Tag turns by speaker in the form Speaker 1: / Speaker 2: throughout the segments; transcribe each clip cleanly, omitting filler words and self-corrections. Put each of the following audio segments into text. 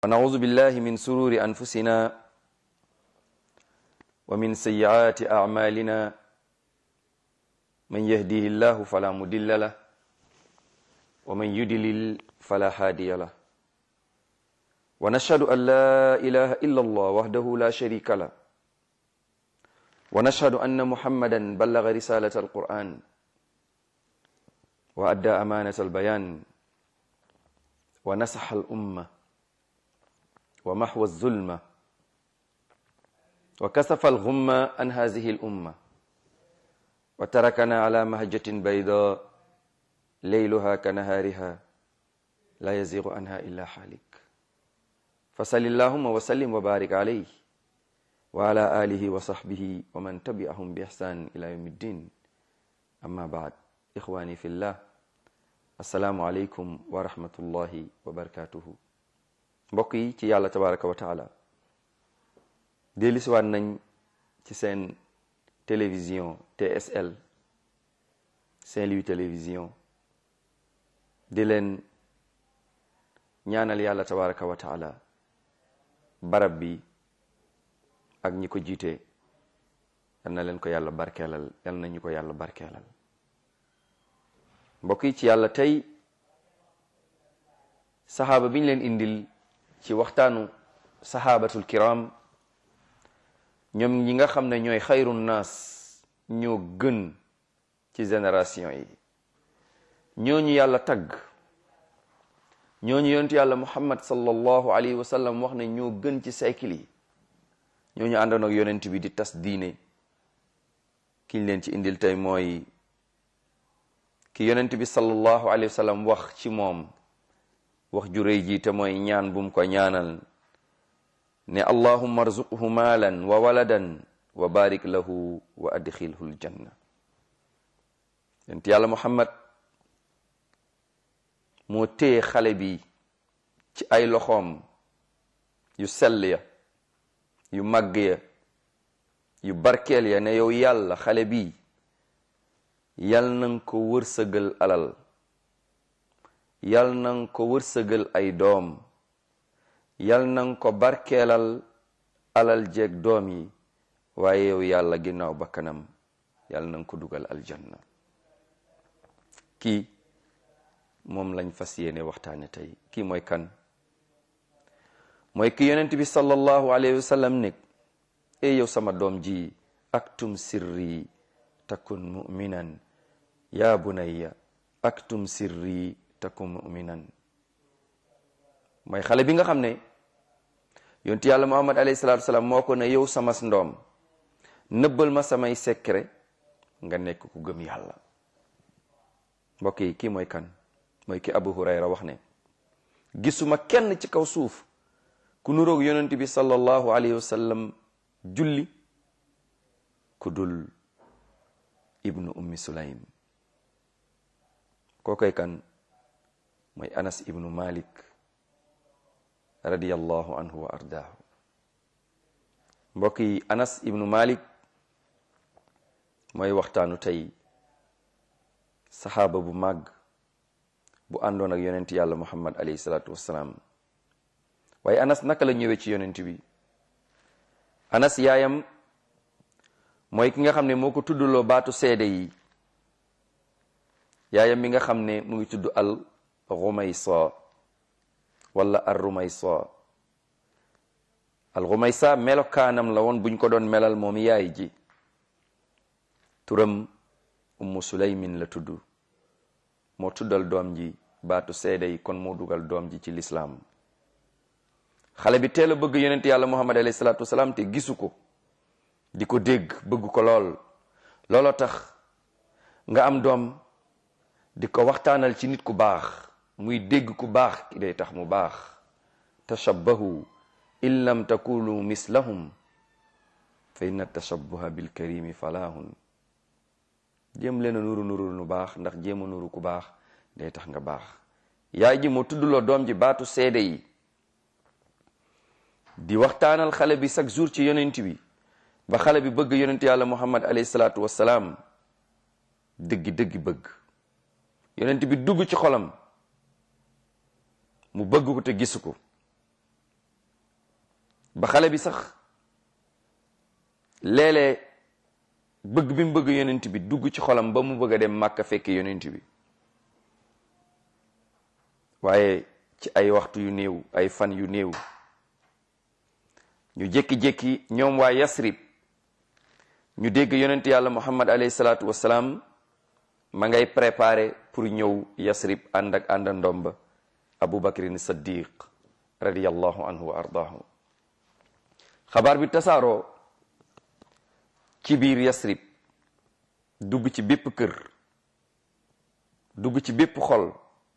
Speaker 1: ونعوذ بالله من سرور أنفسنا ومن سيئات أعمالنا من يهديه الله فلا مضل له ومن يضلل فلا هادي له ونشهد أن لا إله إلا الله وحده لا شريك له ونشهد أن محمدا بلغ رسالة القرآن وأدى أمانة البيان ونصح الأمة ومحو الظلمة وكشف الغمة عن هذه الأمة وتركنا على مهجة بيضاء ليلها كنهارها لا يزيغ عنها إلا حالك فصل اللهم وسلم وبارك عليه وعلى آله وصحبه ومن تبعهم بإحسان إلى يوم الدين أما بعد إخواني في الله السلام عليكم ورحمة الله وبركاته mbokk yi ci yàlla tabaraka wa taala dellusiwaat nañ ci seen télévision TSL Saint-Louis télévision di leen ñaanal yàlla tabaraka wa taala barab bi ak ñi ko jiite yal na leen ko yàlla barkeelal yal na ñu ko yàlla barkeelal mbokk yi ci yàlla tey saxaaba bi ñu leen indil ci waxtaanu saxaabatul kiram ñoom ñi nga xam ne ñooy xayru naas ñoo gën ci génération yi ñooñu yàlla tagg ñooñu yontu yàlla muhammad sallallahu alayhi wa sallam wax ne ñoo gën ci siècle yi ñooñu àndoon ak yonent bi di tas diine kiñ leen ci indil tey mooy ki yonent bi sallallahu alayhi wa sallam wax ci moom wax ju rëy ji te mooy ñaan bum ko ñaanal ne allahumma arzuqhu maalan wa waladan wa barik lahu wa adxilhu aljanna yonent yàlla muhammad moo téye xale bi ci ay loxoom yu sell ya yu màgg ya yu barkeel ya ne yow yàlla xale bi yal nanga ko wërsëgal alal yal nanga ko wërsëgal ay doom yal nanga ko barkeelal alal jeeg doom yi waaye yow yàlla ginnaaw bakkanam yal nanga ko dugal aljanna kii moom lañ fas yéene waxtaane tey kii mooy kan mooy ki yonent bi sallallahu alayhi wa sallam nekk yow sama doom ji aktum sirri takun mu'minan ya bunayya aktum sirri takun mu'minan mooy xale bi nga xam ne yonent yàlla muhammad alayhi salatu wasalam moo ko ne yow sama ndoom nëbbal ma samay secret nga nekk ku gëm yàlla mbokk yi kii mooy kan mooy ki abu hurayra wax ne gisuma kenn ci kaw suuf ku nuroog yonent bi sallallahu alayhi wa sallam julli ku dul ibnu ummi sulaym kookoy kan mooy anas ibnu malik radiyallahu anhu wa ardaahu mbokk yi anas ibnu malik mooy waxtaanu tey saxaaba bu màgg bu àndoon ak yonent yàlla muhammad alayhi salaatu wassalaam waaye anas naka la ñëwee ci yonent bi anas yaayam mooy ki nga xam ne moo ko tuddloo baatu seede yi yaayam mi nga xam ne mu ngi tudd al rumaysa wala ar rumaysa al rumaysa melokaanam la woon buñ ko doon melal moom yaay ji turam ummu sulaymin la tudd moo tuddal doom ji baatu seede yi kon moo dugal doom ji ci lislaam xale bi teel a bëgg yonent yàlla muhammad alayhi salaatu wasalaam te gisu ko di ko dégg bëgg ko looloo tax nga am doom di ko waxtaanal ci nit ku baax muy dégg ku baax ki day tax mu baax tashabbahu in lam takunu mislahum fa inna tashabbuha bil karimi falahun jéem leen a nuru nu baax ndax jéem a nuru ku baax day tax nga baax yaay ji moo tuddloo doom ji baatu seede yi di waxtaanal xale bi chaque jour ci yonent bi ba xale bi bëgg yonent yàlla muhammad alayhi salaatu wassalaam dëggi bëgg yonent bi dugg ci xolam mu bëgg ko te gisu ko ba xale bi sax léeg-léeg bëgg bi mu bëgg yonent bi dugg ci xolam ba mu bëgg a dem Màkka fekk yonent bi waaye ci ay waxtu yu néew ay fan yu néew ñu jékki-jékki ñoom waa Yasrib ñu dégg yonent yàlla Muhammad alayhi salaatu wassalaam ma ngay préparé pour ñëw Yasrib ànd ak àndandoom ba Abu Bakrin Siddiq radiyallahu anhu wa ardaahu xabaar bi tasaaroo ci biir Yasrib dugg ci bépp kër dugg ci bépp xol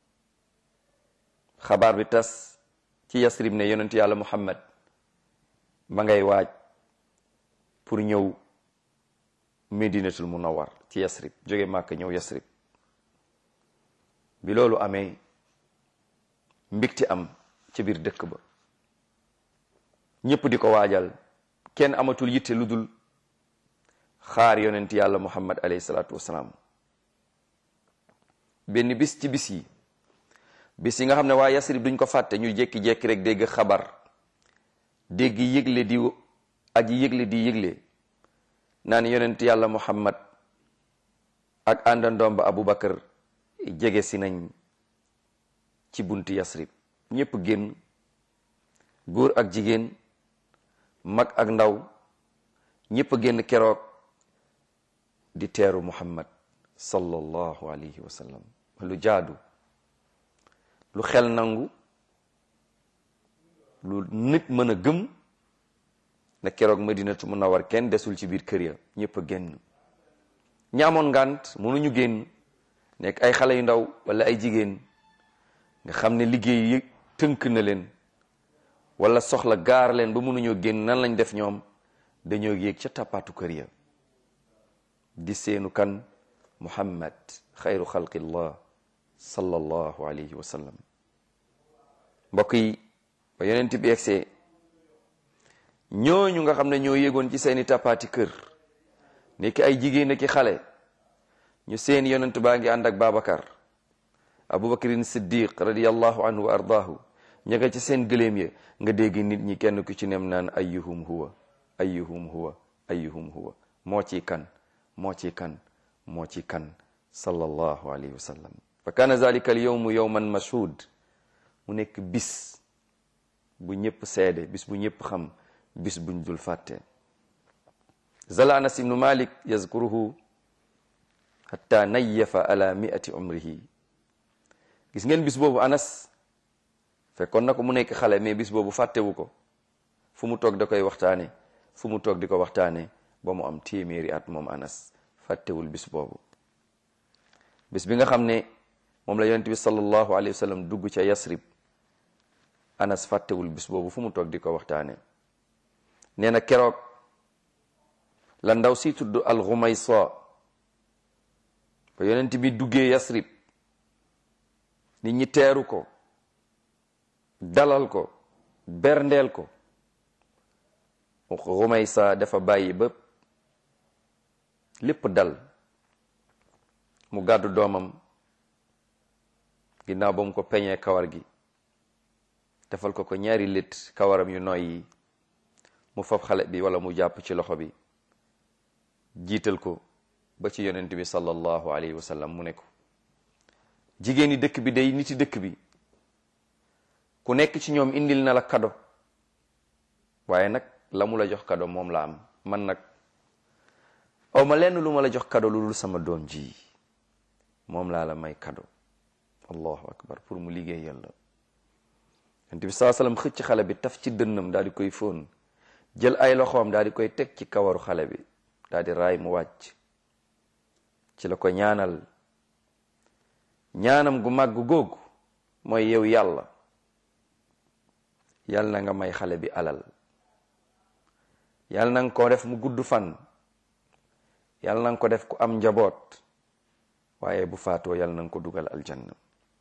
Speaker 1: xabaar bi tas ci Yasrib ne yonent yàlla Muhammad ma ngay waaj pour ñëw Medinatul Munawwar ci Yasrib jóge Màkka ñëw Yasrib bi loolu amee mbégte am ci biir dëkk ba ñépp di ko waajal kenn amatul yitte lu dul xaar yonent yàlla Muhammad alayhi salaatu wassalaam benn bis ci bis yi nga xam ne waa Yasrib duñ ko fàtte ñu jékki-jékki rek dégg xabar dégg yëgle di aji yëgle di yëgle naan yonent yàlla Muhammad ak àndandoom ba Abu Bakar jege si nañ ci buntu Yasrib ñépp génn góor ak jigéen mag ak ndaw ñépp génn keroog di teeru Muhammad sallallahu alayhi wa sallam lu jaadu lu xel nangu lu nit mën a gëm na keroog Madinatu Munawwar kenn desul ci biir kër ya ñépp a génn ñaamoon ngànt mënuñu génn nekk ay xale yu ndaw wala ay jigéen nga xam ne liggéey yi tënk na leen wala soxla gaar leen ba mënuñoo génn nan lañ def ñoom dañoo yéeg ca tàppaatu kër ya di seenu kan Muhammad xayru xalqillah sallallahu alayhi wa sallam mbokk yi ba yonent bi egsee ñooñu nga xam ne ñoo yéegoon ci seeni tàppaati kër nekk ay jigéen ak xale ñu seen yonent baa ngi ànd ak Babacar Abubakrin Siddiq radiyallahu anhu wa ardaahu ña ci seen gëléem ya nga dégg nit ñi kenn ku ci nem naan ayyuhum huwa ayyuhum huwa ayyuhum huwa moo ci kan moo ci kan moo ci kan sallallahu alayhi wa sallam fa kaana zalika al yawmu yawman mashhud mu nekk bis bu ñëpp seede bis bu ñëpp xam bis buñ dul fàtte zala Anas ibnu Malik yazkuruhu hatta nayyafa ala mi'ati umrihi gis ngeen bis boobu Anas fekkoon na ko mu nekk xale mais bis boobu fàttewu ko fu mu toog da koy waxtaane fu mu toog di ko waxtaane ba mu am téeméeri at moom Anas fàttewul bis boobu bis bi nga xam ne moom la yonent bi sallallahu alayhi wa sallam dugg ca Yasrib Anas fàttewul bis boobu fu mu toog di ko waxtaane nee na keroog la ndaw si tudd al-Ghumaysa ba yonent bi duggee Yasrib nit ñi teeru ko dalal ko berndeel ko Ghumaysa dafa bàyyi ba lépp dal mu gàddu doomam ginnaaw ba mu ko peñee kawar gi defal ko ñaari lit kawaram yu nooy yi mu fab xale bi wala mu jàpp ci loxo bi jiital ko ba ci yonent bi sallallahu alayhi wa sallam mu ne ko jigéen yi dëkk bi day niti dëkk bi ku nekk ci ñoom indil na la kado waaye nag la mu la jox kado moom la am man nag aw ma lenn lu ma la jox kado lu dul sama doom ji moom laa la may kado allahu akbar pour mu liggéey yàlla yonent bi sallallahu alayhi wa sallam xëcc xale bi taf ci dënnam daal di koy fóon jël ay loxoom daal di koy teg ci kawaru xale bi daal di raay mu wàcc ci la ko ñaanal ñaanam gu màgg googu mooy yow yàlla na nga may xale bi alal yàlla na nga ko def mu gudd fan yàlla na nga ko def ku am njaboot waaye bu faatoo yàlla na nga ko dugal aljanna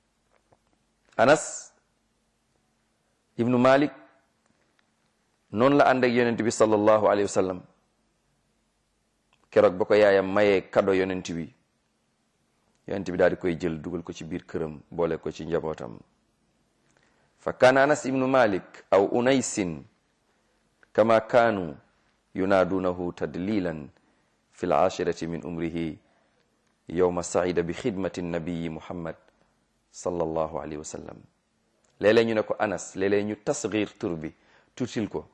Speaker 1: Anas ibnu Malik noonu la ànd ak yonent bi sallallahu alayhi wa sallam keroog ba ko yaayam mayee kado yonent bi daal di koy jël dugal ko ci biir këram boole ko ci njabootam fa kaana Anas ibnu Malik aw Unaysin kama kaanu yunaaduunahu tadlilan fi l-aashirati min umrihi yowma saida bi xidmati nabiyi muhammad sallallahu alayhi wa sallam. léeg-léeg ñu ne ko Anas, léeg-léeg ñu tasgir tur bi tuutil ko,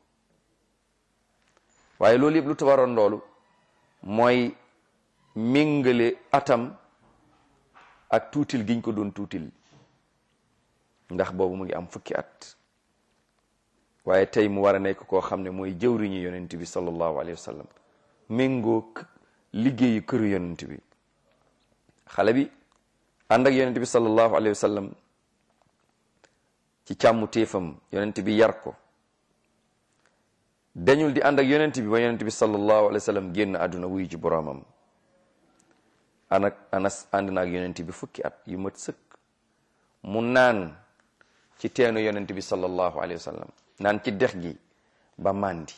Speaker 1: waaye loolu yëpp lu tabaroon loolu mooy méngale atam ak tuutil giñ ko doon tuutil, ndax boobu mu ngi am fukki at, waaye tey mu war a nekk koo xam ne mooy jëwriñu yonent bi sallallahu alayhi wa sallam, méngoo liggéeyu këru yonent bi. xale bi ànd ak yonent bi sallallahu alayhi wa sallam ci càmmu téefam, yonent bi yar ko, dañul di ànd ak yonent bi ba yonent bi sallallahu alayhi wa sallam génn àdduna wuyu ci boroomam. Anas ànd na ak yonent bi fukki at yu mat sëkk, mu naan ci teenu yonent bi sallallahu alayhi wa sallam, naan ci dex gi ba màndi,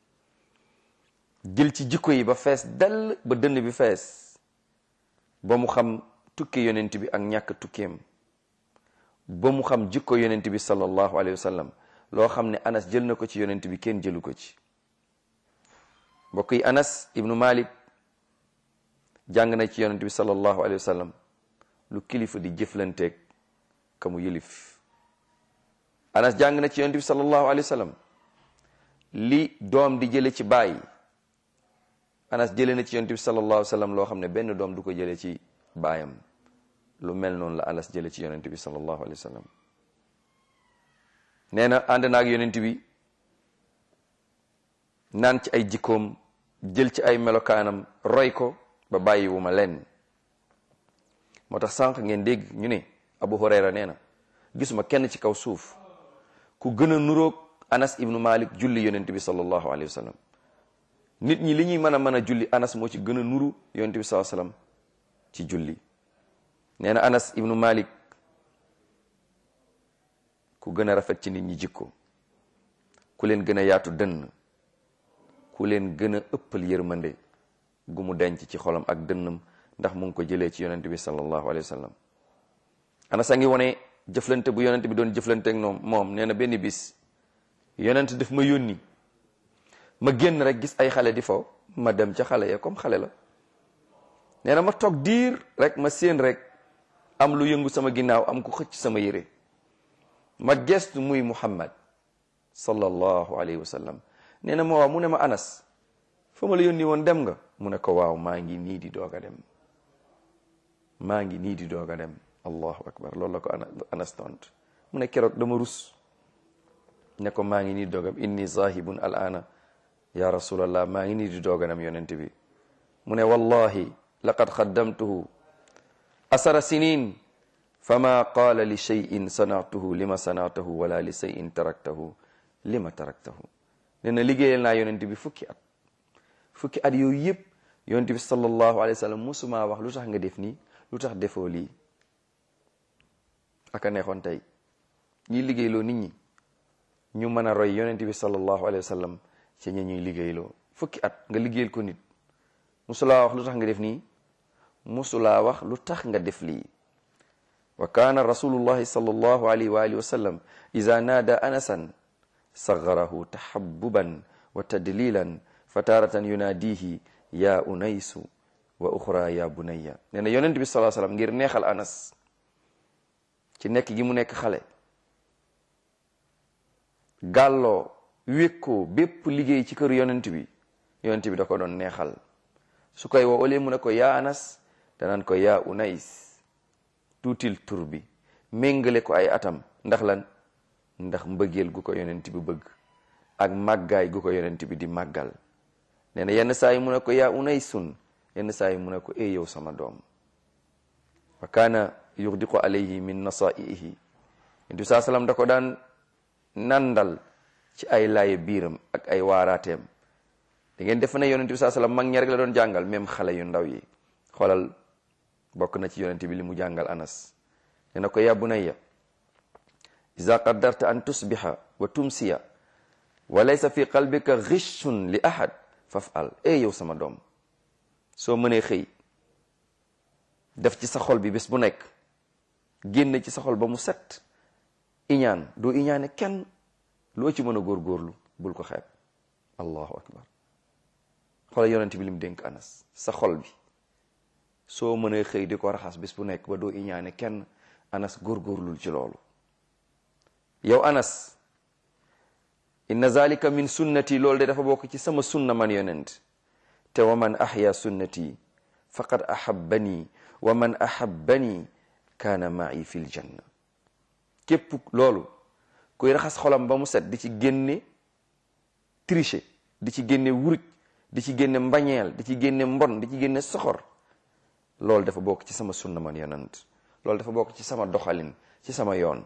Speaker 1: jël ci jikko yi ba fees dell, ba dënn bi fees, ba mu xam tukki yonent bi ak ñàkk tukkeem, ba mu xam jikko yonent bi sallallahu alayhi wa sallam, loo xam ne Anas jël na ko ci yonent bi kenn jëlu ko ci. mbokk yi, Anas ibnu Malik jàng na ci yonent bi sallallahu alayhi wa sallam lu kilifa di jëflanteeg ka mu yëlif. Anas jàng na ci yonent bi sallallahu alayhi wa sallam li doom di jële ci baay. Anas jële na ci yonent bi sallallahu alayhi wa sallam loo xam ne benn doom du ko jële ci baayam. lu mel noonu la Anas jële ci yonent bi sallallahu alayhi wa sallam. nee na ànd naag yonent bi naan ci ay jikkoom, jël ci ay melokaanam, roy ko ba bàyyi wu ma leen. moo tax sànq ngeen dégg ñu ne Abu Hurayra nee na gisuma kenn ci kaw suuf ku gën a nuroog Anas ibnu Malik julli yonent bi sallallahu alayhi wa sallam. nit ñi li ñuy mën a julli, Anas moo ci gën a nuru yonent bi sallallahu alayhi wa sallam ci julli. nee na Anas ibnu Malik ku gën a rafet ci nit ñi jikko, ku leen gën a yaatu dënn, ku leen gën a ëppal yërmande gu mu denc ci xolam ak dënnam, ndax mu ngi ko jëlee ci yonent bi sallallahu alayhi wa sallam. Anas a ngi wone jëflante bu yonent bi doon jëflante ak moom. nee na benn bis yonent daf ma yónni, ma génn rek gis ay xale di fo, ma dem ca xale ya comme xale la. nee na ma toog diir rek ma séen rek am lu yëngu sama ginnaaw, am ku xëcc sama yére, ma gestu muy Muhammad sallallahu alayhi wa sallam. nee na ma waaw, mu ne ma Anas, fa ma la yónni woon dem nga? mu ne ko waaw, maa ngi nii di doog a dem, maa ngi nii di doog a dem. allahu akbar, loolu la ko Anas tont. mu ne keroog dama rus ne ko maa ngi nii di doog a dem, inni zahibun al ana ya rasulallah, maa ngi nii di doog a dem yonent bi. mu ne wallahi laqad xaddamtuhu asara sinin fama qaala li cheyin sanatuhu lima sanatahu wala li cheyin taraktahu lima taraktahu. nee na liggéeyal naa yonent bi fukki at yooyu yëpp yonent bi sallallahu alayhi wa sallam musuma wax lu tax nga def nii, lu tax defoo lii. aka neexoon tey ñiy liggéeyloo nit ñi ñu mën a roy yonent bi sallallahu alayhi wa sallam ci ñi ñuy liggéeyloo. fukki at nga liggéeyal ko nit, musulaa wax lu tax nga def nii, musulaa wax lu tax nga def lii. wa kaana rasulullahi sallallahu alayhi wa alihi wa sallam iza naada anasan saggarahu tahabbuban wa tadlilan fa taaratan yunaadihi ya unaysu wa uxra ya bunayya. nee na yonent bi sallallahu alayhi wa sallam ngir neexal Anas ci nekk gi mu nekk xale, gàlloo wékkoo bépp liggéey ci kër yonent bi da ko doon neexal. su koy woo ole mu ne ko yaa Anas, danaan ko yaa Unays, tuutil tur bi, méngale ko ay atam. ndax lan? ndax mbëggeel gu ko yonent bi bëgg ak màggaay gu ko yonent bi di màggal. nee na yenn saa yi mu ne ko yaa Unaysun, yenn saa yi mu ne ko e yow sama doom. wa kaana yuxdiqu alayhi min nasaihi. yonent bi saa salaam da ko daan nandal ci ay laaye biiram ak ay waaraateem. da ngeen def ne yonent bi saa salaam mag ñi rek la doon jàngal, même xale yu ndaw yi. xoolal, bokk na ci yonent bi li mu jàngal Anas. nee na ko yaa bunayya iza qaddarta an tusbiha wa tumsiya wa laysa fi qalbika ghishun li ahad faf'al. yow sama doom, soo mënee xëy def ci sa xol bi bés bu nekk, génn ci sa xol ba mu set, iñaan, doo iñaane kenn, loo ci mën a góorgóorlu bul ko xeeb. allahu akbar. xoolal yonent bi lim dénk Anas, sa xol bi soo mënee xëy di ko raxas bis bu nekk ba doo iñaane kenn, Anas góorgóorlul ci loolu. yow Anas, inna zalika min sunnati, loolu de dafa bokk ci sama sunna man yonent, te wa man ahya sunnati faqad ahabbani wa man ahabbani kaana ma'i fil janna. képp loolu kuy raxas xolam ba mu set, di ci génne tricher, di ci génne wuruj, di ci génne mbañeel, di ci génne mbon, di ci génne soxor, loolu dafa bokk ci sama sunna man yonent, loolu dafa bokk ci sama doxalin, ci sama yoon.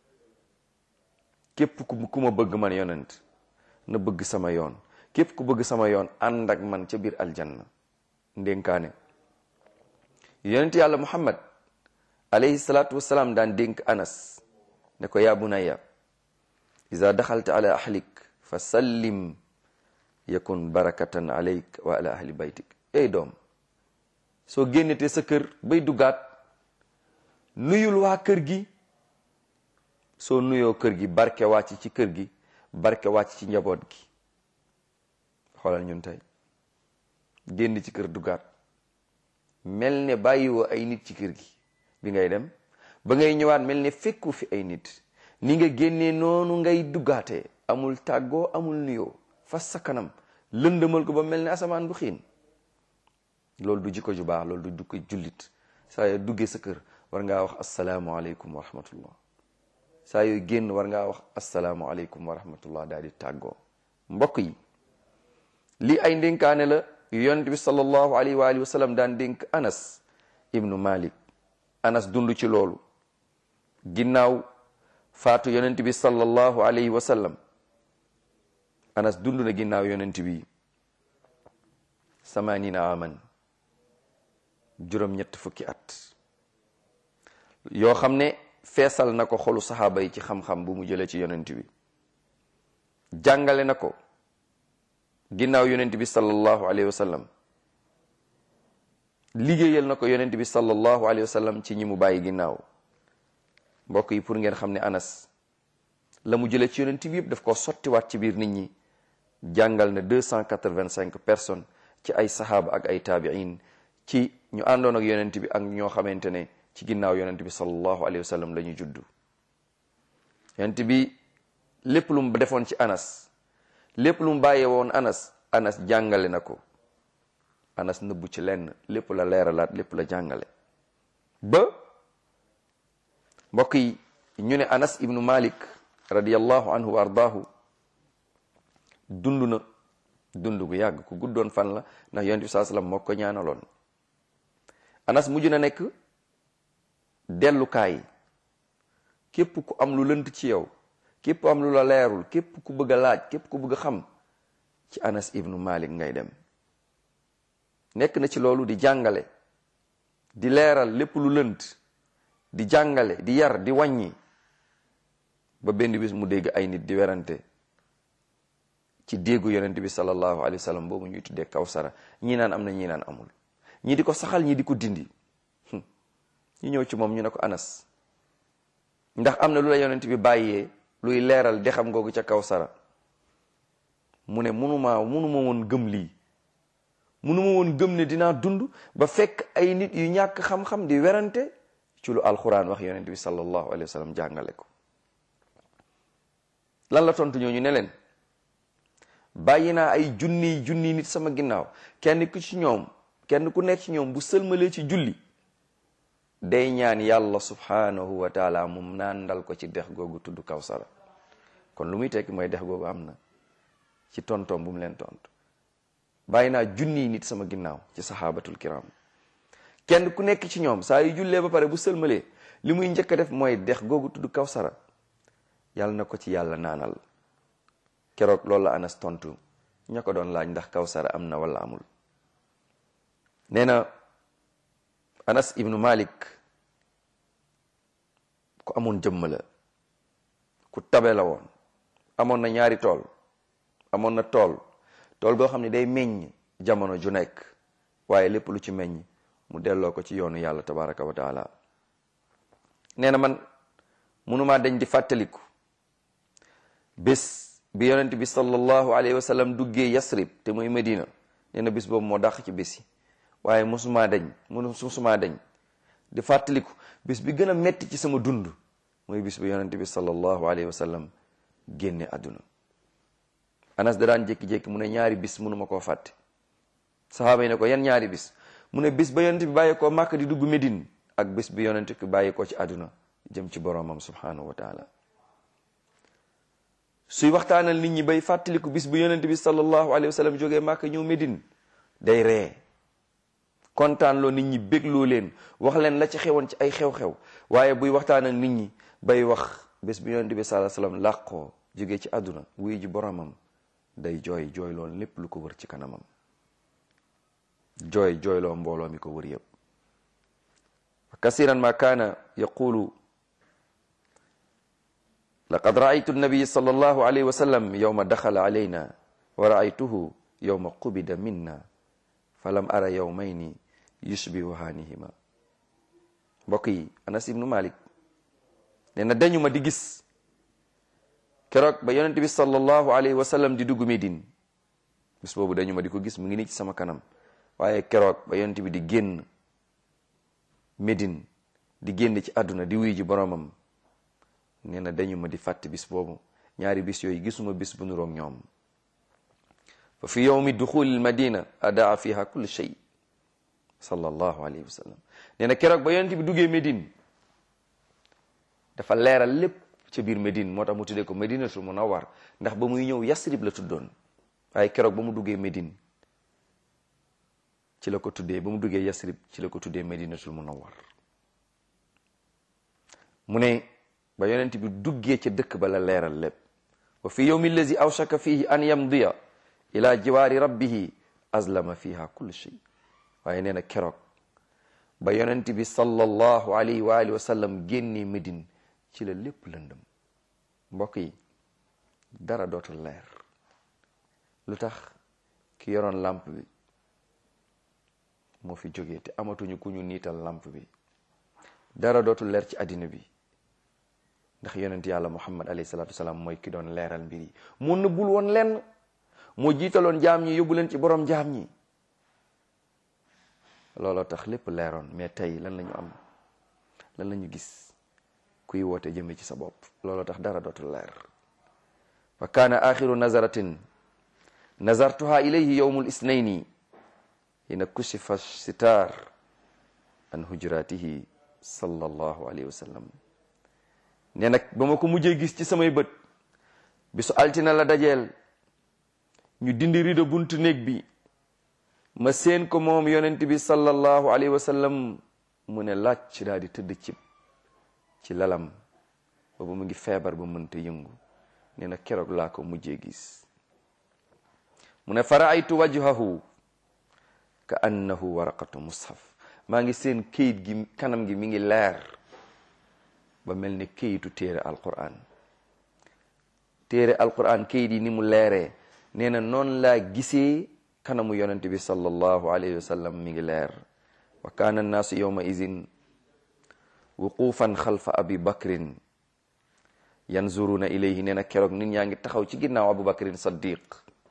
Speaker 1: képp ku ma bëgg man yonent na bëgg sama yoon, képp ku bëgg sama yoon ànd ak man ca biir aljanna. ndénkaane yonent yàlla Muhammad alayhi salaatu wassalaam daan dénk Anas ne ko yaa bunayya iza daxalta ala ahlik fa sallim yakun barakatan alayk wa ala ahli baytik. ey doom, soo génnetee sa kër bay duggaat, nuyul waa kër gi. soo nuyoo kër gi, barke wàcc ci kër gi, barke wàcc ci njaboot gi. xoolal ñun tey génn ci kër duggaat, mel ne bàyyiwoo ay nit ci kër gi. bi ngay dem ba ngay ñëwaat mel ne fekku fi ay nit. ni nga génnee noonu ngay duggaatee, amul tàggoo, amul nuyoo, fas sa kanam lëndëmal ko ba mel ne asamaan bu xiin. loolu du jikko ju baax, loolu du jikko jullit. saa yoo duggee sa kër war ngaa wax asalaamualeykum wa rahmatullah. saa yoo génn war ngaa wax asalaamualeykum wa rahmatullah, daal di tàggoo. mbokk yi, lii ay ndénkaane la yonent bi sallallahu alayhi wa alihi wa sallam daan dénk Anas ibnu Malik. Anas dund ci loolu ginnaaw faatu yonent bi sallallahu alayhi wa sallam. Anas dund na ginnaaw yonent bi 80 aman, juróom-ñett fukki at yoo xam ne feesal na ko xolu saxaaba yi ci xam-xam bu mu jëlee ci yonent bi. jàngale na ko ginnaaw yonent bi sallallahu alayhi wa sallam. liggéeyal na ko yonent bi sallallahu alayhi wa sallam ci ñi mu bàyyi ginnaaw. mbokk yi, pour ngeen xam ne Anas la mu jëlee ci yonent bi yëpp daf koo sottiwaat ci biir nit ñi. jàngal na 285 personnes ci ay saxaaba ak ay taabiin, ci ñu àndoon ak yonent bi ak ñoo xamante ne ci ginnaaw yonent bi sallallahu alayhi wa sallam la ñu juddu. yonent bi lépp lu mu defoon ci Anas, lépp lu mu bàyyee woon Anas jàngale na ko. Anas nëbbu ci lenn, lépp la leeralaat, lépp la jàngale. ba mbokk yi, ñu ne Anas ibnu Malik radiyallahu anhu wa ardaahu dund na dund gu yàgg, ku guddoon fan la, ndax yonent bi sallallahu alayhi wasallam moo ko ñaanaloon. Anas mujj na nekk dellukaay képp ku am lu lënt ci yow, képp ku am lu la leerul, képp ku bëgg a laaj, képp ku bëgg a xam, ci Anas ibnu Malik ngay dem. nekk na ci loolu di jàngale, di leeral lépp lu lënt, di jàngale, di yar, di wàññi, ba benn bis mu dégg ay nit di werante ci déggu yonent bi sallallahu alayhi wa sallam boobu ñuy tuddee kawsara. ñii naan am na, ñii naan amul, ñii di ko saxal, ñii di ko dindi. ñu ñëw ci moom ñu ne ko Anas, ndax am na lu la yonent bi bàyyee luy leeral de xam googu ca kawsara? mu ne munuma woon gëm lii, munuma woon gëm ne dinaa dund ba fekk ay nit yu ñàkk xam-xam di werante ci lu alquran wax yonent bi sallallahu alayhi wa sallam jàngale ko. lan la tontu ñooñu ne leen, bàyyi naa ay junni nit sama ginnaaw, kenn ku nekk ci ñoom bu sëlmalee ci julli day ñaan yàlla subhanahu wa taala mu naandal ko ci dex googu tudd kawsara. kon lu muy tekki mooy dex googu am na, ci tontoom bu mu leen tontu. bàyyi naa junni nit sama ginnaaw ci saxaabatul kiram, kenn ku nekk ci ñoom saa yu jullee ba pare bu sëlmalee li muy njëkk a def mooy dex googu tudd kawsara, yàlla na ko ci yàlla naanal. keroog loolu la Anas tontu ña ko doon laaj ndax kawsara am na wala amul. nee na Anas ibnu Malik ku amoon jëmm la, ku tabe la woon. amoon na ñaari tool, amoon na tool goo xam ne day meññ jamono ju nekk, waaye lépp lu ci meññ mu delloo ko ci yoonu yàlla tabaraka wa taala. nee na man munumaa dañ di fàttaliku bés bi yonent bi sallallahu alayhi wa sallam duggee Yasrib te muy Medina nee na bis boobu moo dàq ci bis yi waaye mosumaa dañ di fàttaliku bis bi gën a metti ci sama dund mooy bis bi yonent bi sallallahu alayhi wa sallam génne àdduna. Anas da daan jékki-jékki mu ne ñaari bis mënuma koo fàtte. saxaaba yi ne ko yan ñaari bis mu ne bis ba yonent bi bàyyi koo Màkk di dugg Médine ak bis bi yonent bi bàyyi koo ci àdduna jëm ci boromam subhanahu wa taala. suy waxtaanal nit ñi bay fàttaliku bis bu yonent bi sallallahu alayhi wa sallam jógee Màkk ñëw Médine day ree kontaan loo nit ñi bégloo leen wax leen la ci xewoon ci ay xew-xew waaye buy waxtaan ak nit ñi bay wax bés bi yonent bi sallallahu alayhi wa sallam làqoo jógee ci àdduna wuy ji boromam day jooy loolu lépp lu ko wër ci kanamam jooyloo mbooloo mi ko wër yëpp. kasiran ma kaana yaqulu laqad raaytu nabiy sallallahu alayhi wa sallam yawma daxala alayna wa raaytuhu yawma qubida minna falam ara yawmayni yushbihuhanihima. mbokk yi, Anas ibnu Malik nee na dañu ma di gis keroog ba yonent bi sallallahu alayhi wa sallam di dugg Médine bis boobu dañu ma di ko gis mu ngi nii ci sama kanam waaye keroog ba yonent bi di génn Médine di génn ci àdduna di wuy ji boromam nee na dañu ma di fàtte bis boobu ñaari bis yooyu gisuma bis bu nuroog ñoom. fa fi yawmi duxulil madina adaa fiha kulli shay sallallahu alayhi wa sallam nee na keroog ba yonent bi duggee Médine dafa leeral lépp ca biir Médine moo tax mu tuddee ko Médinatul Munawwar ndax ba muy ñëw Yasrib la tuddoon waaye keroog ba mu duggee Médine ci la ko tuddee ba mu duggee Yasrib ci la ko tuddee Médinatul Munawwar. mu ne ba yonent bi duggee ca dëkk ba la leeral lépp. wa fi yawmi allazi awshaka fihi an yamdiya ila jiwaari rabbihi azlama fiha kulli shay. waaye nee na keroog ba yonent bi sallallahu alayhi wa alihi wa sallam génnee Médine ci la lépp lëndëm. mbokk yi, dara dootul leer. lu tax? ki yoroon lamp bi moo fi jógee te amatuñu ku ñu niital lamp bi. dara dootul leer ci àddina bi ndax yonent yàlla Muhammad alayhi salatu wasalaam mooy ki doon leeral mbir yi. moo nëbbul woon lenn, moo jiitaloon jaam ñi yóbbu leen ci borom jaam ñi. looloo tax lépp leeroon. mais tey lan lañu am, lan lañu gis? kuy woote jëme ci sa bopp. looloo tax dara dootul leer. fa kaana axiru nazaratin nazartuha ilayhi yawmul isnayni hina kushifa sitar an hujratihi sallallahu alayhi wa sallam. nee nag ba ma ko mujjee gis ci samay bët bisu altina la dajeel ñu dindi rido buntu néeg bi ma seen ko moom yonent bi sallallahu alayhi wa sallam mu ne làcc daal di tëdd ci lalam boobu mu ngi feebar ba mënta yëngu. nee na keroog laa ko mujjee gis. mu ne faraaytu wajhahu ka annahu waraqatu mushaf. maa ngi seen këyit gi kanam gi mi ngi leer ba mel ne këyitu téere alquran. téere alquran këyit yi ni mu leeree nee na noonu laa gisee kanamu yonent bi sallallahu alayhi wa sallam mi ngi leer. wa kaana annaasu yawma izin wuqufan xalfa abi bakrin yanzuruna ilayhi. nee na keroog nit ñaa ngi taxaw ci ginnaaw abu bakrin saddiq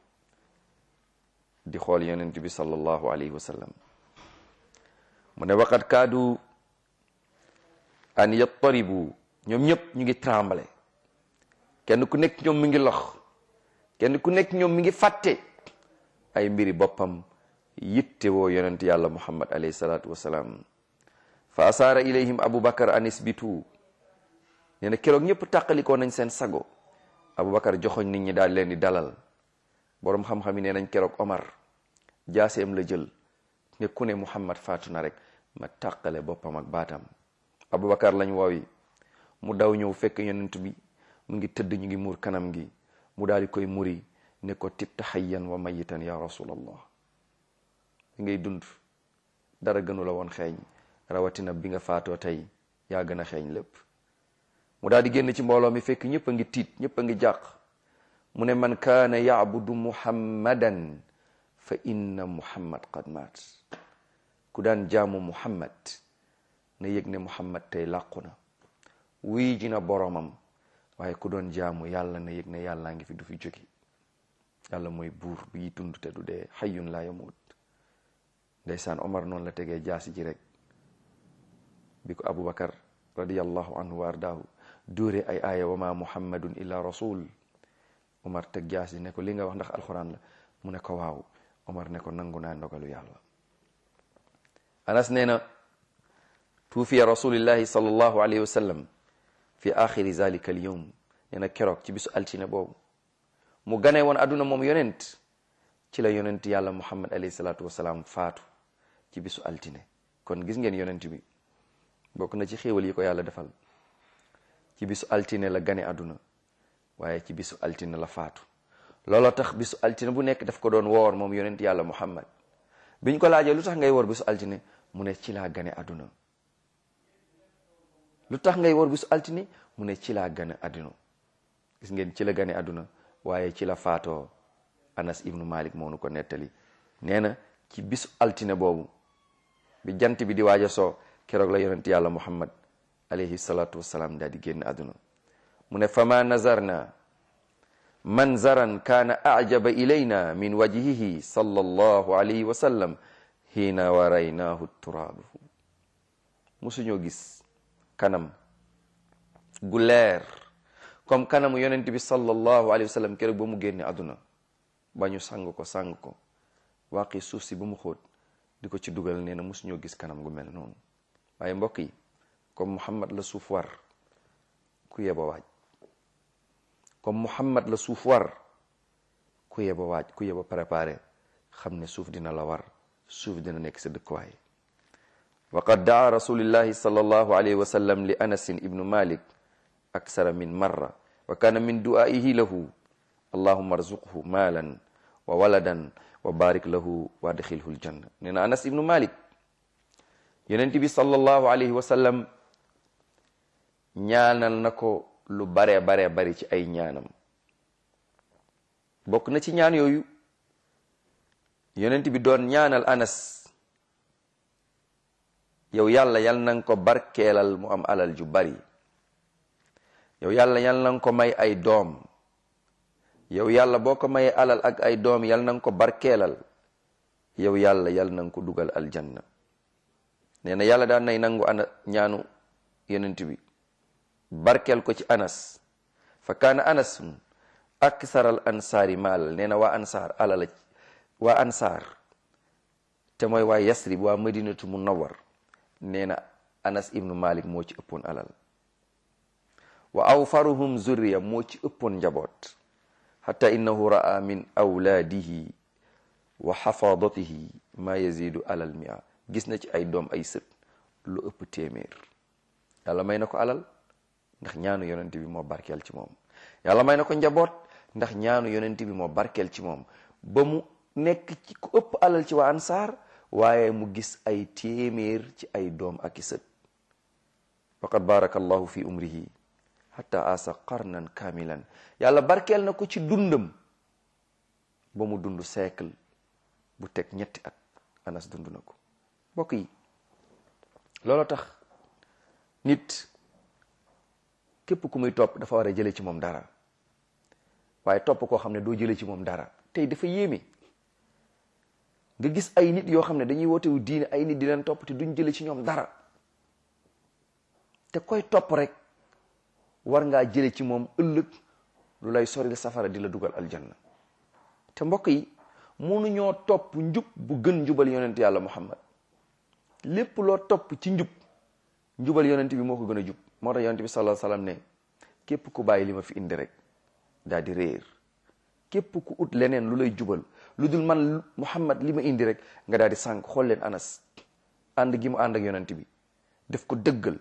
Speaker 1: di xool yonent bi sallallahu alayhi wa sallam. mu ne waqad kaadu an yattaribu. ñoom ñëpp ñu ngi tremble. kenn ku nekk ñoom mi ngi lox. kenn ku nekk ñoom mi ngi fàtte ay mbiri boppam yitte woo yonent yàlla muhammad alayhi salatu wasalaam. fa asaara ilayhim abu bakar an isbitu. nee na keroog ñëpp tàqalikoo nañ seen sago. abu bakar joxoñ nit ñi daal leen di dalal. boroom xam-xam yi nee nañ keroog Omar jaaseem la jël ne ku ne muhammad faatu na rek ma tàqale boppam ak baatam. Abubakar lañ woowi mu daw ñëw fekk yonent bi mu ngi tëdd ñu ngi muur kanam gi mu daal di koy muri ne ko tibta hayyan wa mayitan ya rasulallah. bi ngay dund dara gënu la woon xeeñ rawatina bi nga faatoo tey yaa gën a xeeñ lépp. mu daal di génn ci mbooloo mi fekk ñëpp a ngi tiit ñëpp a ngi jàq. mu ne man kaana yaabudu muhammadan fa inna muhammad qad maat. ku daan jaamu muhammad na yëg ne muhammad tey làqu na wuy ji na boromam waaye ku doon jaamu yàlla na yëg ne yàllaa ngi fi du fi jóge. yàlla mooy buur bi tund te du dee, xayyun laa yamut. ndeysaan Omar noonu la tegee jaasi ji rek bi ko Aboubacar radiyallahu anhu wa ardaahu dóore ay aaya wa ma muhammadun illa rasul. Omar teg jaasi ne ko li nga wax ndax alxuraan la, mu ne ko waaw. Omar ne ko nangu naa ndogalu yàlla. Anas nee na tuufiya rasulillahi sallallahu alayhi wa sallam fi axiri zalika al yawm. nee na keroog ci bisu altine boobu mu ganee woon adduna moom yonent, ci la yonent yàlla muhammad alayhi salaatu wasalaam faatu ci bisu altine. kon gis ngeen yonent bi bokk na ci xéewal yi ko yàlla defal, ci bisu altine la gane adduna, waaye ci bisu altine la faatu. looloo tax bisu altine bu nekk daf ko doon woor moom yonent yàlla muhammad. biñ ko laajee lu tax ngay woor bisu altine, mu ne ci laa gane adduna. lu tax ngay woor bisu altine, mu ne ci laa gane adduna. gis ngeen ci la gane adduna, waaye ci la faatoo. Anas ibnu Malik moo nu ko nettali. nee na ci bisu altine boobu bi jant bi di waaj a soo, keroog la yonent yàlla muhammad alayhi salatu wasalaam daal di génn adduna. mu ne fama nazarna manzaran kaana ajaba ilayna min wajhihi sallallahu alayhi wa sallam hiina waraynaahu turaabu. musuñoo gis kanam gu leer comme kanamu yonent bi sallallahu alayhi wa sallam keroog ba mu génne àdduna, ba ñu sang ko waaqi suuf si ba mu xóot di ko ci dugal. nee na musuñoo gis kanam gu mel noonu. waaye mbokk yi, comme Muhammad la suuf war, ku yeba waaj. comme Muhammad la suuf war, ku yeba waaj, ku yeba préparé, xam ne suuf dina la war, suuf dina nekk sa dëkkuwaay. wa qad daa rasulillahi sallallahu alayhi wa sallam li anasin ibnu malik aksara min marra wa kana min du'aihi lahu allahumma arzuqhu maalan wa waladan wa barik lahu wa adxilhu aljanna. nee na Anas ibnu Malik, yonent bi sallallahu alayhi wa sallam ñaanal na ko lu bare bari ci ay ñaanam. bokk na ci ñaan yooyu yonent bi doon ñaanal Anas, yow yàlla yal na nga ko barkeelal mu am alal ju bari. yow yàlla yal na nga ko may ay doom. yow yàlla boo ko mayee alal ak ay doom yal na nga ko barkeelal. yow yàlla yal na nga ko dugal aljanna. nee na yàlla daan nay nangu ñaanu yonent bi barkeel ko ci Anas. fa kaana Anas aksar al ansaari maal. nee na waa ansaar alala waa ansaar te mooy waa Yasrib, waa Madinatu Munawwar. nee na Anas ibnu Malik moo ci ëppoon alal. wa awfaruhum zurriya, moo ci ëppoon njaboot. hatta innahu ra'a min awlaadihi wa xafadatihi ma yazidu alal mia. gis na ci ay doom ay sët lu ëpp téeméer. yàlla may na ko alal ndax ñaanu yonent bi moo barkeel ci moom. yàlla may na ko njaboot ndax ñaanu yonent bi moo barkeel ci moom, ba mu nekk ci ku ëpp alal ci waa ansaar, waaye mu gis ay téeméer ci ay doom ak i sët. faqad baraka allahu fi umrihi hatta asa qarnan kamilan. yàlla barkeel na ko ci dundam ba mu dund siècle bu teg 3 at. Anas dund na ko. mbokk yi, loolu tax nit képp ku muy topp dafa war a jële ci moom dara, waaye topp koo xam ne doo jële ci moom dara. tey dafa yéeme nga gis ay nit yoo xam ne dañuy wootewu diine, ay nit di leen topp te duñ jële ci ñoom dara. te koy topp rek war ngaa jële ci moom ëllëg lu lay soril safara di la dugal aljanna. te mbokk yi, mënuñoo topp njub bu gën njubal yonent yàlla Muhammad. lépp loo topp ci njubal yonent bi moo ko gën a jub. moo tax yonent bi sallallahu alayhi wasallam ne képp ku bàyyi li ma fi indi rek daal di réer. képp ku ut leneen lu lay jubal lu dul man Muhammad li ma indi rek nga daal di sànq. xool leen Anas ànd gi mu ànd ak yonent bi, def ko dëggal,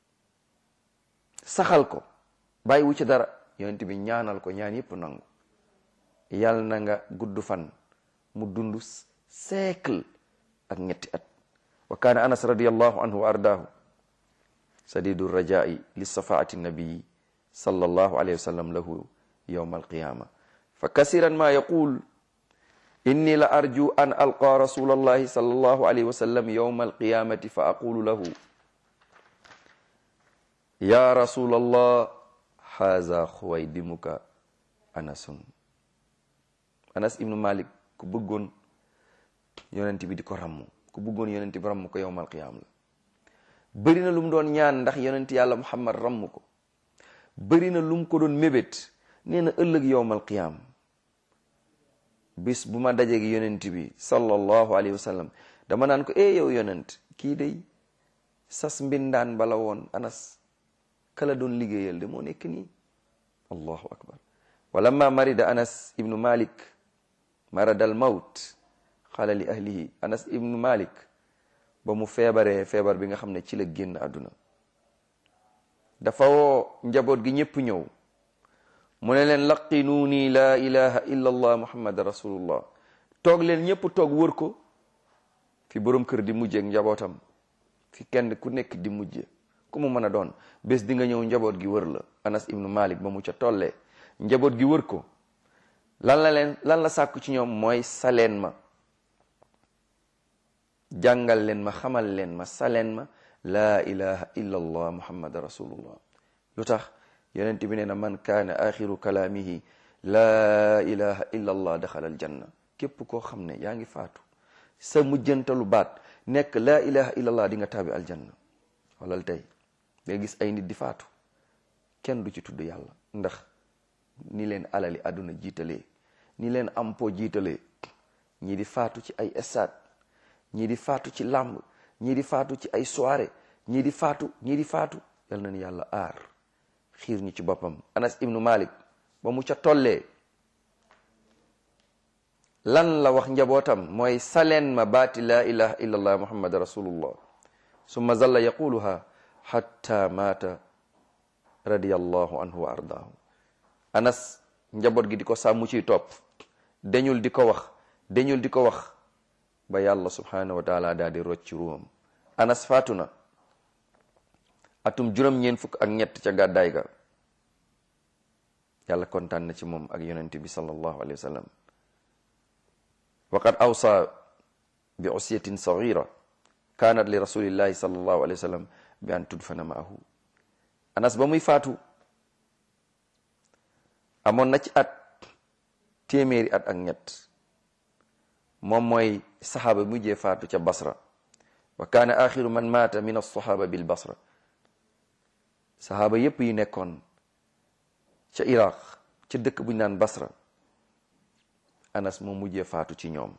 Speaker 1: saxal ko, bàyyi wu ci dara. yonent bi ñaanal ko ñaan yépp nangu. yàlla na nga gudd fan, mu dund siècle ak 3 at. wa kaana Anas radiyallahu anhu wa ardaahu sadidu rajai li safaati nabii sallallahu alayhi wa sallam lahu yawma alqiyama fa kasiran ma yaqul inni la arju an alqa rasulallahi sallallahu alayhi wa sallam yawma alqiyamati fa aqulu lahu ya rasulallah haza xuwaydimuka anasun. Anas ibnu Malik ku bëggoon yonent bi di ko ramm, ku bëggoon yonent bi ramm ko yowmal qiyaam la. bëri na lu mu doon ñaan ndax yonent yàlla Muhammad ramm ko, bëri na lu mu ko doon mébét. nee na ëllëg yowmal qiyaam bis bu ma dajeeg yonent bi sallallahu alayhi wa sallam dama naan ko yow yonent, kii day sas mbindaan bala woon Anas kala doon liggéeyal de moo nekk nii. allahu akbar. walamma marida Anas ibnu Malik marada al mawt qala li ahlihi. Anas ibnu Malik ba mu feebaree feebar bi nga xam ne ci la génn àdduna, dafa woo njaboot gi ñëpp ñëw, mu ne leen laqinuuni laa ilaha illa allah muhammad rasulullah. toog leen ñëpp toog wër ko, fi borom kër di mujjeeg njabootam, fi kenn ku nekk di mujje, ku mu mën a doon bés di nga ñëw njaboot gi wër la. Anas ibnu Malik ba mu ca tollee njaboot gi wër ko, lan la sàkku ci ñoom mooy saleen ma, jàngal leen ma, xamal leen ma, saleen ma laa ilaha illa allah muhammad rasulullah. lu tax? yonent bi nee na man kaana axiru kalaamihi laa ilaha illa allah daxala aljanna. képp koo xam ne yaa ngi faatu sa mujjantalu baat nekk laa ilaha illa allah di nga taabi aljanna. walal tey nga gis ay nit di faatu kenn du ci tudd yàlla, ndax ni leen alali àdduna jiitalee, ni leen ampo jiitalee. ñii di faatu ci ay stade, ñii di faatu ci làmb, ñii di faatu ci ay soirée, ñii di faatu. yal na ni yàlla aar, xiir ñu ci boppam. Anas ibnu Malik ba mu ca tollee lan la wax njabootam mooy saleen ma baati laa ilaha illa allah muhammad rasulullah. summa zalla yaquluha hatta mata radiyallahu anhu wa ardaahu. Anas njaboot gi di ko sàmmu ciy topp, dañul di ko wax ba yàlla subhanahu wa taala daal di rocci ruwam. Anas faatu na atum juróom-ñeent fukk ak ñett ca gàddaay ga. yàlla kontaan na ci moom ak yonent bi sallallahu alayhi wa sallam. waqad awsa bi usiyatin sagira kanat li rasulillahi sallallahu alayhi wa sallam bi an tudfana maahu. Anas ba muy faatu amoon na ci at téeméeri at ak ñett. moom mooy saxaaba mujjee faatu ca Basra. wa kaana axiru man maata min alsaxaaba bil Basra. saxaaba yépp yi nekkoon ca Iraq ca dëkk bu ñu naan Basra, Anas moom mujjee faatu ci ñoom.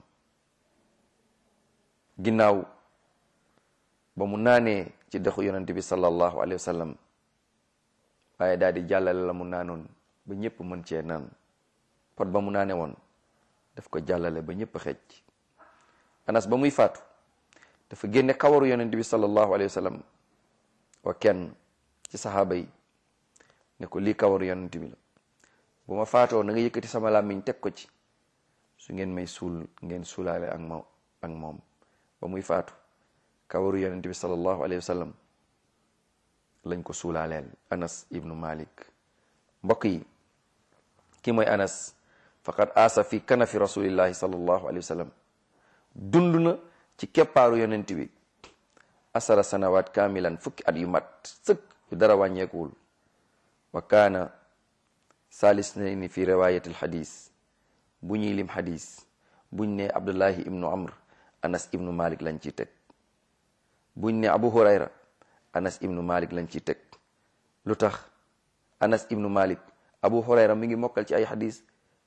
Speaker 1: ginnaaw ba mu naanee ci dexu yonente bi sallallahu alayhi wa sallam, waaye daal di jàllale la mu naanoon ba ñëpp mën cee naan. pot ba mu naane woon daf ko jàllale ba ñëpp xeej. Anas ba muy faatu dafa génne kawaru yonente bi sallallahu alayhi wa sallam wa kenn ci saxaaba yi ne ko lii kawaru yonente bi la, bu ma faatoo na nga yëkkati sama làmmiñ teg ko ci, su ngeen may suul ngeen suulaale ak moom. ba muy faatu kawaru yonente bi sallallahu alayhi wa sallam lañ ko suulaaleel Anas ibnu Malik. mbokk yi, ki mooy Anas faqad aasa fi kanafi rasulillahi sallallahu alayhi wa sallam. dund na ci keppaaru yonent bi asara sanawaat kaamilan, fukki at yu mat sëkk yu dara wàññeekuwul. wa kaana salis nayni fi riwayatil xadis. bu ñuy lim xadis buñ ne Abdullahi ibnu Amr, Anas ibnu Malik lañ ciy teg. buñ ne Abu Hurayra, Anas ibnu Malik lañ ciy teg. lu tax? Anas ibnu Malik, Abu Hurayra mi ngi mokkal ci ay xadis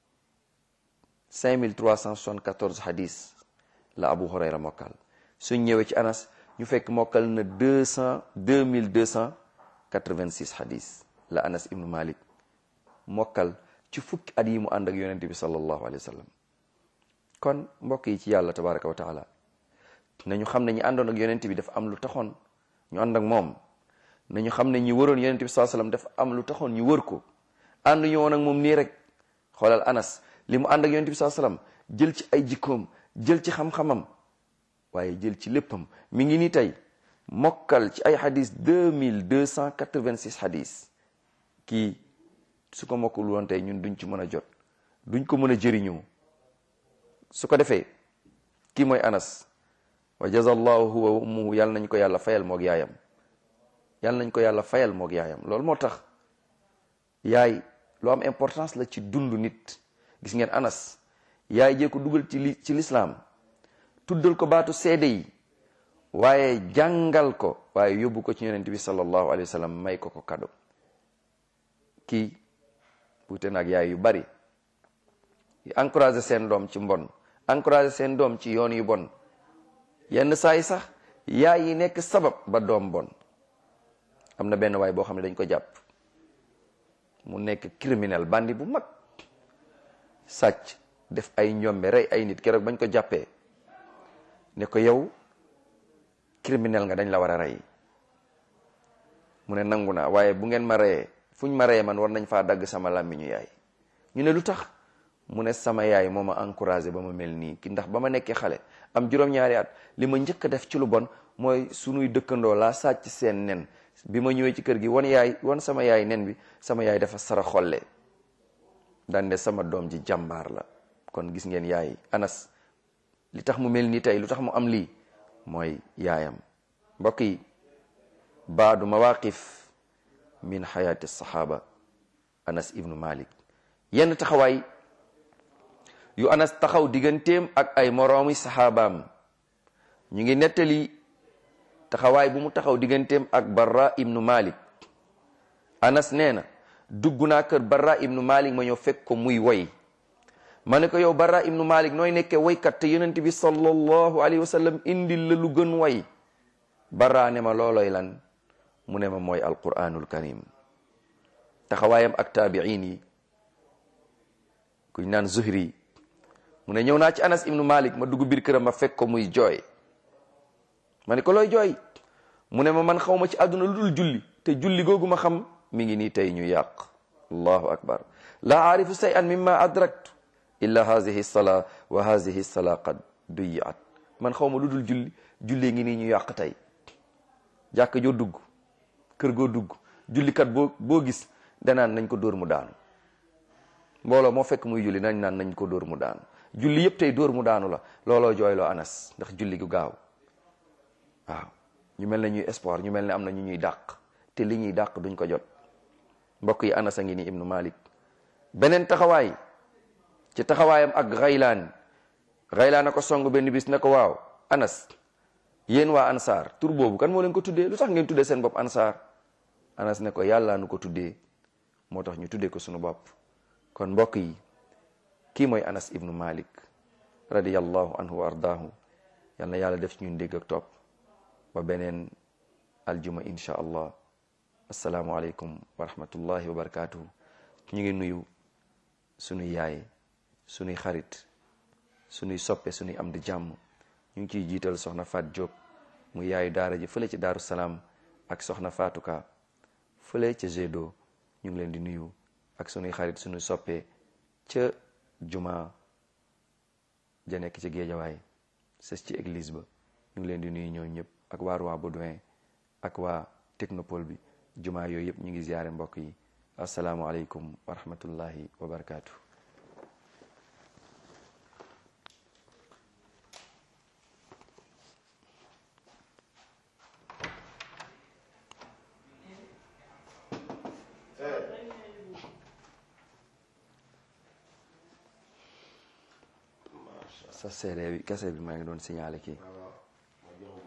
Speaker 1: 5374 xadis la Abu Hurayra mokkal. suñ ñëwee ci Anas ñu fekk mokkal na 2286 xadis la Anas ibnu Malik mokkal ci fukki at yi mu ànd ak yonente bi sallallahu alayhi wa sallam. kon mbokk yi ci yàlla tabaraka wa taala, nañu xam ne ñi àndoon ak yonente bi dafa am lu taxoon ñu ànd ak moom. nañu xam ne ñi wëroon yonente bi sallallahu alayhi wa sallam dafa am lu taxoon ñu wër ko. ànd ñu woon ak moom nii rek. xoolal Anas li mu ànd ak yonente bi sallallahu alayhi wa sallam, jël ci ay jikkoom, jël ci xam-xamam, waaye jël ci léppam. mi ngi nii tey mokkal ci ay xadis 2286 xadis. kii su ko mokkul woon tey ñun duñ ci mën a jot, duñ ko mën a jëriñoo. su ko defee kii mooy Anas. wa jazallahu huwa wa ummuhu, yàlla nañ ko yàlla fayal moog yaayam. yàlla nañ ko yàlla fayal moog yaayam. loolu moo tax yaay lu am importance la ci dundu nit. gis ngeen Anas yaay jee ko dugal ci lislaam, tuddal ko baatu seede yi, waaye jàngal ko, waaye yóbbu ko ci yonent bi sallallahu alayhi wa sallam, may ko kado. kii buute nag yaay yu bari yi encouragé seen doom ci mbon, encouragé seen doom ci yoon yu bon. yenn saa yi sax yaay yi nekk sabab ba doom bon. am na benn waay boo xam ne dañ ko jàpp mu nekk criminel, bandi bu mag, sàcc, def ay njombe, rey ay nit. keroog bañ ko jàppee ne ko yow criminel nga, dañ la war a rey. mu ne nangu naa, waaye bu ngeen ma reyee, fuñ ma reyee man war nañ faa dagg sama làmmiñu yaay. ñu ne lu tax? mu ne sama yaay moo ma encouragé ba ma mel nii ki, ndax ba ma nekkee xale am juróom-ñaari at li ma njëkk a def ci lu bon mooy sunuy dëkkandoo laa sàcc seen nen. bi ma ñëwee ci kër gi wan sama yaay nen bi, sama yaay dafa sara xolle, daan ne sama doom ji jàmbaar la. kon gis ngeen yaay Anas li tax mu mel nii tey, lu tax mu am lii mooy yaayam. mbokk yi, baadu mawaqif min xayaati sahaba Anas ibnu Malik. yenn taxawaay yu Anas taxaw digganteem ak ay moroomi saxaabaam. ñu ngi nettali taxawaay bu mu taxaw digganteem ak Barra ibnu Malik. Anas nee na dugg naa kër Barra ibnu Malik, ma ñëw fekk ko muy woy. ma ne ko yow Barra ibnu Malik nooy nekkee woykat te yonent bi sallallahu alayhi wa sallam indil la lu gën way? Barra ne ma looloy lan? mu ne ma mooy alquranul karim. taxawaayam ak taabiin yi, kuñ naan Zuhri, mu ne ñëw naa ci Anas ibnu Malik, ma dugg biir këram ma fekk ko muy jooy. ma ne ko looy jooy? mu ne ma man xaw ma ci àdduna lu dul julli, te julli googu ma xam mi ngi nii tey ñu yàq. allahu akbar. laa aarifu shay'an mimma adraktu illa hazihi salaa wa hazihi salaa qad duyiat. man xaw ma lu dul julli, julli ngi nii ñu yàq tey. jàkk joo dugg, kër goo dugg, jullikat boo gis danaan nañ ko dóor mu daanu. mbooloo moo fekk muy julli nañ ko dóor mu daanu. julli yëpp tey dóor mu daanu la. looloo jooyloo Anas, ndax julli gu gaaw. waaw, ñu mel ne ñuy espoir, ñu mel ne am na ñu ñuy dàq, te li ñuy dàq duñ ko jot. mbokk yi, Anas a ngi nii ibnu Malik. beneen taxawaay ci taxawaayam ak Ghaylaan a ko song benn bis ne ko waaw Anas, yéen waa Ansaar, tur boobu kan moo leen ko tuddee? lu tax ngeen tuddee seen bopp Ansaar? Anas ne ko yàlla nu ko tuddee, moo tax ñu tuddee ko sunu bopp. kon mbokk yi, kii mooy Anas ibnu Malik radiyallahu anhu wa ardaahu. yal na yàlla def ci ñun dégg ak topp ba beneen aljuma insha allah. assalaamu aleykum wa rahmatullahi wa barakatuhu. ñu ngi nuyu sunuy yaay, sunuy xarit, sunuy soppe, sunuy am di jàmm. ñu ngi ciy jiital soxna Fat Diop mu yaayu daara ji fële ci Daaru Salaam, ak soxna Fatuka fële ca Gédo. ñu ngi leen di nuyu, ak sunuy xarit, sunuy soppe ca juma ja nekk ci Géejawaay sës ci église ba. ñu ngi leen di nuyu ñoo ñëpp, ak waa Roi Baudouin ak waa Technopole bi. juma yooyu yëpp ñu ngi ziyaare mbokk yi. assalaamu aleykum wa rahmatullahi wa barakaatu. sa seede bi kese bi maa ngi doon signalé kii